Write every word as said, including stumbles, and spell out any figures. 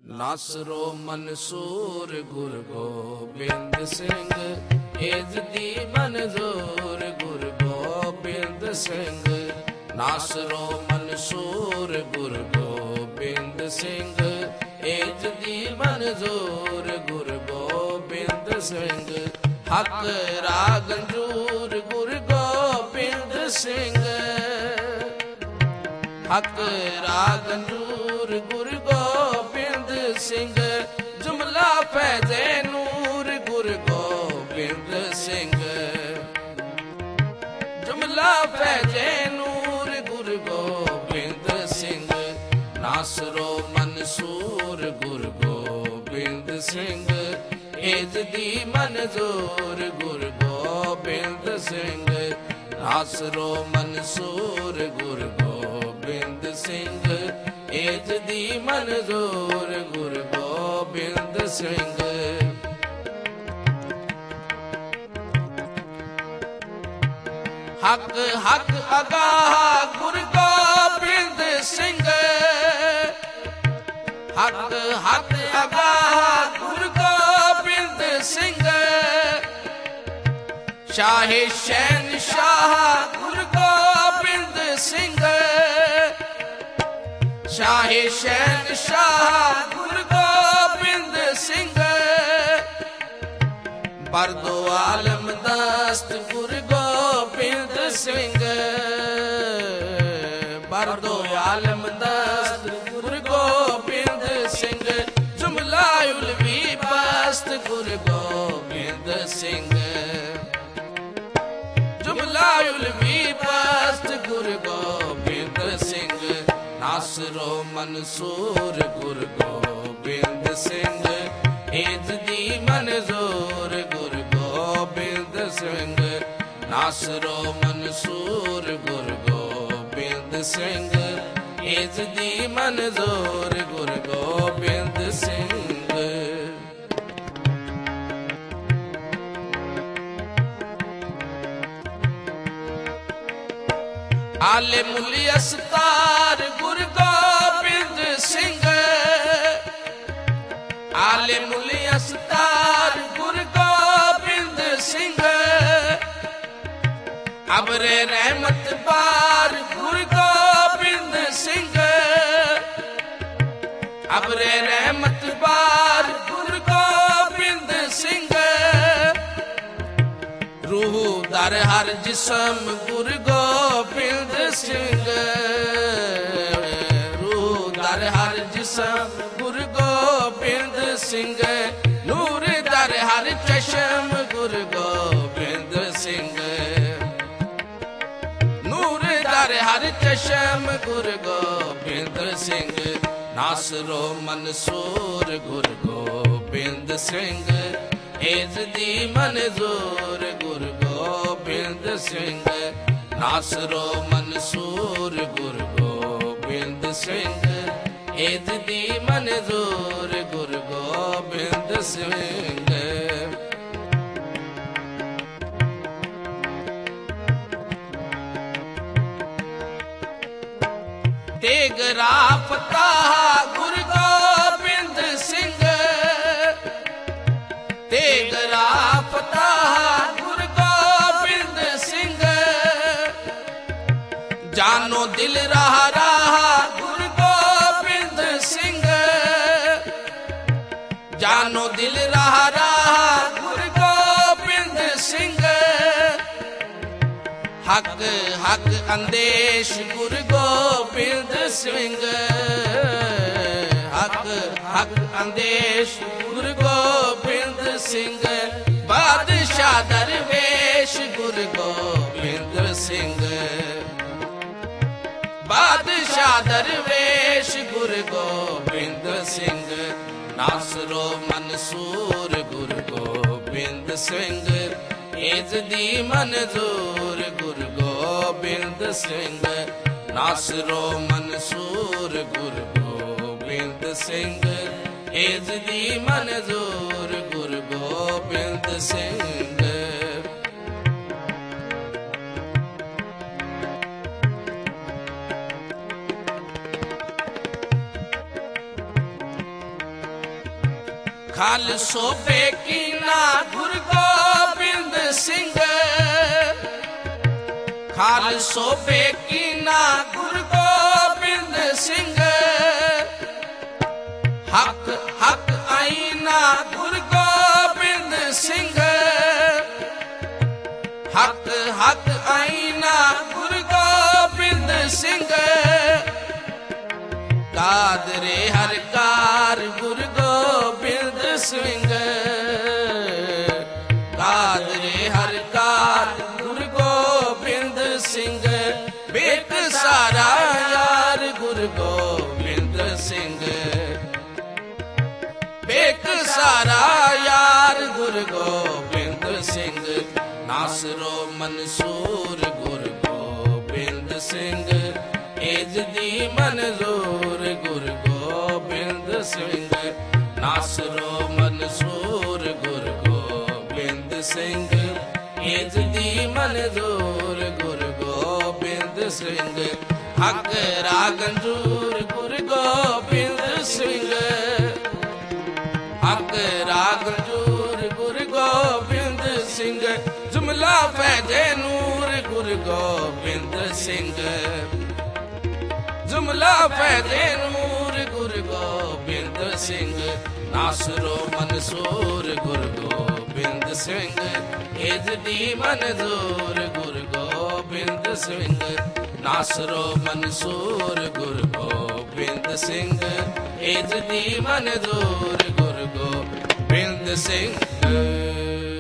ਨਾਸਰੋ ਮਨਸੂਰ ਗੁਰ ਗੋਬਿੰਦ ਸਿੰਘ, ਏਜ ਦੀ ਮਨਜ਼ੂਰ ਗੁਰ ਗੋਬਿੰਦ ਸਿੰਘ। ਨਾਸਰੋ ਮਨਸੂਰ ਗੁਰ ਗੋਬਿੰਦ ਸਿੰਘ, ਏਜ ਦੀ ਮਨਜ਼ੂਰ ਗੁਰ ਗੋਬਿੰਦ ਸਿੰਘ। ਹੱਕ ਰਾਗੰਜੂਰ ਗੁਰ ਗੋਬਿੰਦ ਸਿੰਘ, ਹੱਕ ਰਾਗੰਜੂਰ ਗੁਰ ਗੋਬਿੰਦ ਸਿੰਘ। ਜੁਮਲਾ ਫੈਜ਼ੇ ਨੂਰ ਗੁਰ ਗੋਬਿੰਦ ਸਿੰਘ, ਜੁਮਲਾ ਫੈਜ਼ੇ ਨੂਰ ਗੁਰ ਗੋਬਿੰਦ ਸਿੰਘ। ਨਾਸਰੋ ਮਨਸੂਰ ਗੁਰ ਗੋਬਿੰਦ ਸਿੰਘ, ਏਜ ਦੀ ਮਨਜ਼ੂਰ ਗੁਰ ਗੋਬਿੰਦ ਸਿੰਘ। ਨਾਸਰੋ ਮਨਸੂਰ ਗੁਰ ਗੋਬਿੰਦ ਸਿੰਘ, ਏਜ ਦੀ ਮਨਜ਼ੂਰ ਗੁਰ ਗੋਬਿੰਦ ਸਿੰਘ। ਹੱਕ ਹੱਕ ਅਗਾਹ ਗੁਰ ਗੋਬਿੰਦ ਸਿੰਘ, ਹੱਕ ਹੱਕ ਅਗਾਹ ਗੁਰ ਗੋਬਿੰਦ ਸਿੰਘ। ਸ਼ਾਹੇ ਸ਼ਹਿਨਸ਼ਾਹ ਗੁਰ ਗੋਬਿੰਦ ਸਿੰਘ, ਸ਼ਾਹੇ ਸ਼ਹਿਨਸ਼ਾਹ ਗੁਰ ਗੋਬਿੰਦ ਸਿੰਘ। ਬਰਦੋ ਆਲਮ ਦਸਤ ਗੁਰ ਗੋਬਿੰਦ ਸਿੰਘ, ਬਰਦੋ ਆਲਮ ਦਸਤ ਗੁਰ ਗੋਬਿੰਦ ਸਿੰਘ। ਜੁਮਲਾ ਉਲਵੀ ਬਸਤ ਗੁਰ ਗੋਬਿੰਦ ਸਿੰਘ, ਜੁਮਲਾ ਉਲਵੀ ਬਸਤ ਗੁਰ ਗੋਬਿੰਦ ਸਿੰਘ। ਨਾਸਰੋ ਮਨਸੂਰ ਗੁਰ ਗੋਬਿੰਦ ਸਿੰਘ, ਏਜ ਦੀ ਮਨਜ਼ੂਰ ਗੁਰ ਗੋਬਿੰਦ ਸਿੰਘ। ਨਾਸਰੋ ਮਨਸੂਰ ਗੁਰ ਗੋਬਿੰਦ ਸਿੰਘ, ਏਜ ਦੀ ਮਨਜ਼ੂਰ ਗੁਰ ਗੋਬਿੰਦ ਸਿੰਘ। ਆਲੇ ਮੁਲੀ ਅਸਤਾਰ ਗੁਰ ਗੋਬਿੰਦ ਸਿੰਘ, ਆਲੇ ਮੁਲੀ ਅਸਤਾਰ ਗੁਰ ਗੋਬਿੰਦ ਸਿੰਘ। ਅਬਰੇ ਰਹਿਮਤ ਬਾਰ ਗੁਰ ਗੋਬਿੰਦ ਸਿੰਘ, ਅਬਰੇ ਰਹਿਮਤ ਬਾਰ ਗੁਰ ਗੋਬਿੰਦ ਸਿੰਘ। ਰੂਹ ਦਰ ਹਰ ਜਿਸਮ ਗੁਰ ਗੋਬਿੰਦ ਸਿੰਘ, ਰੂਹ ਦਰ ਹਰ ਜਿਸਮ ਗੁਰ ਗੋਬਿੰਦ ਸਿੰਘ। ਨੂਰ ਦਰ ਹਰ ਚਸ਼ਮ ਗੁਰ ਗੋਬਿੰਦ ਸਿੰਘ, ਨੂਰ ਦਰ ਹਰ ਚਸ਼ਮ ਗੁਰ ਗੋਬਿੰਦ ਸਿੰਘ। ਨਾਸਰੋ ਮਨਸੂਰ ਗੁਰ ਗੋਬਿੰਦ ਸਿੰਘ, ਏਜ ਦੀ ਮਨਜ਼ੂਰ ਗੁਰ ਗੋਬਿੰਦ ਸਿੰਘ। ਨਾਸਰੋ ਮਨਸੂਰ ਗੁਰ ਗੋਬਿੰਦ ਸਿੰਘ, ਏਜ ਦੀ ਮਨਜ਼ੂਰ ਗੁਰ ਗੋਬਿੰਦ ਸਿੰਘ। ਤੇਗ ਰਾਫਤਾ ਗੁਰ ਗੋਬਿੰਦ ਸਿੰਘ, ਤੇਗ ਰਾਫਤਾ ਗੁਰ ਗੋਬਿੰਦ ਸਿੰਘ। ਜਾਨੋ ਦਿਲ ਰਾਹ ਰਾਹ ਗੁਰ ਗੋਬਿੰਦ ਸਿੰਘ, ਜਾਨੋ ਦਿਲ ਰਾਹ ਰਾਹ ਗੁਰ ਗੋਬਿੰਦ ਸਿੰਘ। ਹੱਕ ਹੱਕ ਅੰਦੇਸ਼ ਗੁਰ ਗੋਬਿੰਦ ਸਿੰਘ, ਹੱਕ ਹੱਕ ਅੰਦੇਸ਼ ਗੁਰ ਗੋਬਿੰਦ ਸਿੰਘ। ਬਾਦਸ਼ਾਹ ਦਰਵੇਸ਼ ਗੁਰ ਗੋਬਿੰਦ ਸਿੰਘ, ਬਾਦਸ਼ਾਹ ਦਰਵੇਸ਼ ਗੁਰ ਗੋਬਿੰਦ ਸਿੰਘ। ਨਾਸਰੋ ਮਨਸੂਰ ਗੁਰ ਗੋਬਿੰਦ ਸਿੰਘ, ਏਜ ਦੀ ਮਨਜ਼ੂਰ ਗੁਰ ਗੋਬਿੰਦ ਸਿੰਘ। ਨਾਸਰੋ ਮਨਸੂਰ ਗੁਰ ਗੋਬਿੰਦ ਸਿੰਘ, ਏਜ ਦੀ ਮਨਜ਼ੂਰ ਗੁਰ ਗੋਬਿੰਦ ਸਿੰਘ। ਖਾਲਸੋ ਬੇਕੀਨਾ ਗੁਰੂ ਗੋਬਿੰਦ ਸਿੰਘ ਖਾਲਸੋ ਬੇਕੀਨਾ ਗੁਰੂ ਗੋਬਿੰਦ ਸਿੰਘ ਹੱਕ ਹੱਕ ਆਈਨਾ ਗੁਰੂ ਗੋਬਿੰਦ ਸਿੰਘ ਹੱਕ ਹੱਕ ਆਈਨਾ ਗੁਰੂ ਗੋਬਿੰਦ ਸਿੰਘ ਕਾਦਰੇ ਹਰ ਕਾਰ ਗੁਰੂ ਗੋਬਿੰਦ ਸਿੰਘ ਕਾਦਰੇ ਹਰ ਕਾਰ ਗੁਰੂ ਗੋਬਿੰਦ ਸਿੰਘ ਬੇਕ ਸਾਰਾ ਯਾਰ ਗੁਰੂ ਗੋਬਿੰਦ ਸਿੰਘ ਬੇਕ ਸਾਰਾ ਯਾਰ ਗੁਰੂ ਗੋਬਿੰਦ ਸਿੰਘ ਨਾਸਰੋ ਮਨਸੂਰ ਗੁਰੂ ਗੋਬਿੰਦ ਸਿੰਘ ਏਜ ਦੀ ਮਨਜ਼ੂਰ ਗੁਰੂ ਗੋਬਿੰਦ ਸਿੰਘ ਨਾਸਰੋ ਮਨਸੂਰ ਗੁਰੂ ਗੋਬਿੰਦ ਸਿੰਘ ਏਜ ਦੀ ਮਨਜ਼ੂਰ ਗੁਰੂ ਗੋਬਿੰਦ ਸਿੰਘ ਹੱਕ ਰਾਗੰਜੂਰ ਗੁਰੂ ਗੋਬਿੰਦ ਸਿੰਘ ਹੱਕ ਰਾਗੰਜੂਰ ਗੁਰੂ ਗੋਬਿੰਦ ਸਿੰਘ ਜੁਮਲਾ ਫੈਜੇ ਨੂਰ ਗੁਰੂ ਗੋਬਿੰਦ ਸਿੰਘ ਜੁਮਲਾ ਫੈਜੇ ਨੂਰ ਗੁਰੂ ਗੋਬਿੰਦ ਸਿੰਘ ਨਾਸਰੋ ਮਨਸੂਰ ਗੁਰੂ ਗੋਬਿੰਦ ਸਿੰਘ ਏਜ ਦੀ ਮਨਜ਼ੂਰ ਗੁਰੂ ਗੋਬਿੰਦ ਸਿੰਘ ਨਾਸਰੋ ਮਨਸੂਰ ਗੁਰੂ ਗੋਬਿੰਦ ਸਿੰਘ ਏਜ ਦੀ ਮਨਜ਼ੂਰ ਗੁਰੂ ਗੋਬਿੰਦ ਸਿੰਘ